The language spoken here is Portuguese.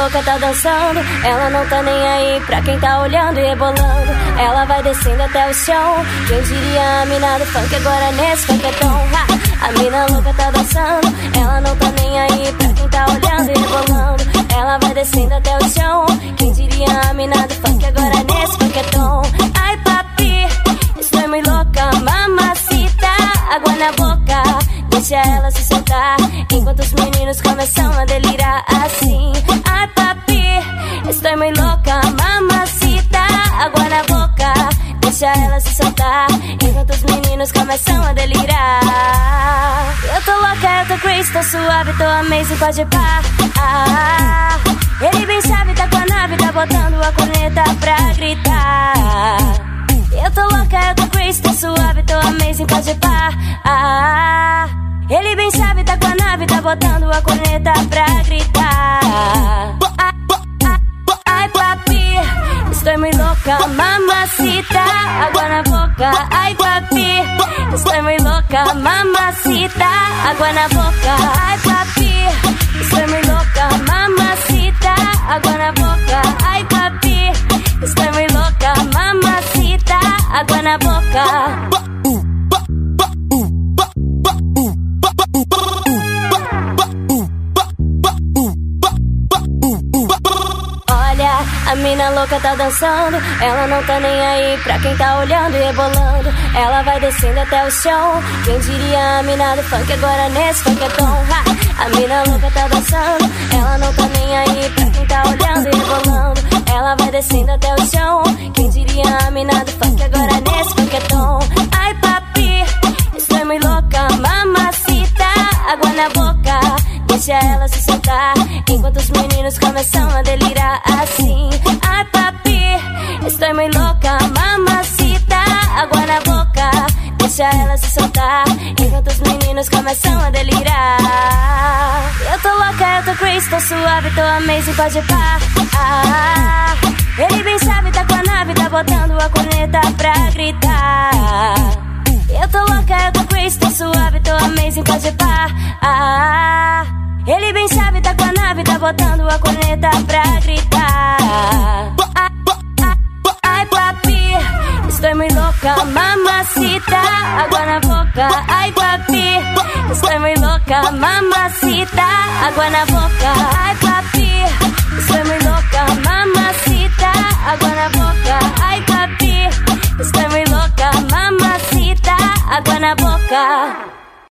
louca tá dançando, ela não tá nem aí pra quem tá olhando e rebolando. Ela vai descendo até o chão, quem diria a mina do funk agora nesse funketão. A mina louca tá dançando, ela não tá nem aí pra quem tá olhando e rebolando. Ela vai descendo até o chão, quem diria a mina do funk agora nesse funketão. Ai papi, estou muito louca, mamacita, água na boca, deixa ela se soltar, enquanto os meninos começam a delirar assim. Ai papi, estou muito louca, mamacita, água na boca, deixa ela se soltar, enquanto os meninos começam a delirar. Eu tô louca, eu tô crazy, tô suave, tô amazing, pode pá. Ele bem sabe, tá com a nave, tá botando a corneta pra gritar. Eu tô louca, eu tô crazy, tô suave, tô amazing, pode pá. Ele bem sabe, tá com a nave, tá botando a corneta pra gritar. Ai papi, estou muito louca, mamacita, água na boca. Ai papi, estou muito louca, mamacita, água na boca. Ai papi, estou muito louca, mamacita, água na boca. Ai papi, estou muito louca, mamacita, água na boca. A mina louca tá dançando, ela não tá nem aí pra quem tá olhando e rebolando. Ela vai descendo até o chão, quem diria a mina do funk agora nesse funketão. A mina louca tá dançando, ela não tá nem aí pra quem tá olhando e rebolando. Ela vai descendo até o chão, quem diria a mina do funk agora nesse funketão. Ai papi, estou muito louca, mamacita, água na boca, deixa ela se soltar, enquanto os meninos começam a delirar assim. Ai papi, estou muito louca, mamacita, água na boca, deixa ela se soltar, enquanto os meninos começam a delirar. Eu tô louca, eu tô crazy, tô suave, tô amazing, pode pá. Ele bem sabe, tá com a nave, tá botando a corneta pra gritar. Eu tô louca, eu tô crazy, tô suave, tô amazing, pode pá. Ele bem sabe, tá com a nave, tá botando a corneta pra gritar. Ai papi, estou muito louca, mamacita, água na boca. Ai papi, estou muito louca, mamacita, água na boca. Ai papi, estou muito louca, mamacita, água na boca. Ai papi, estou muito louca, mamacita, água na boca.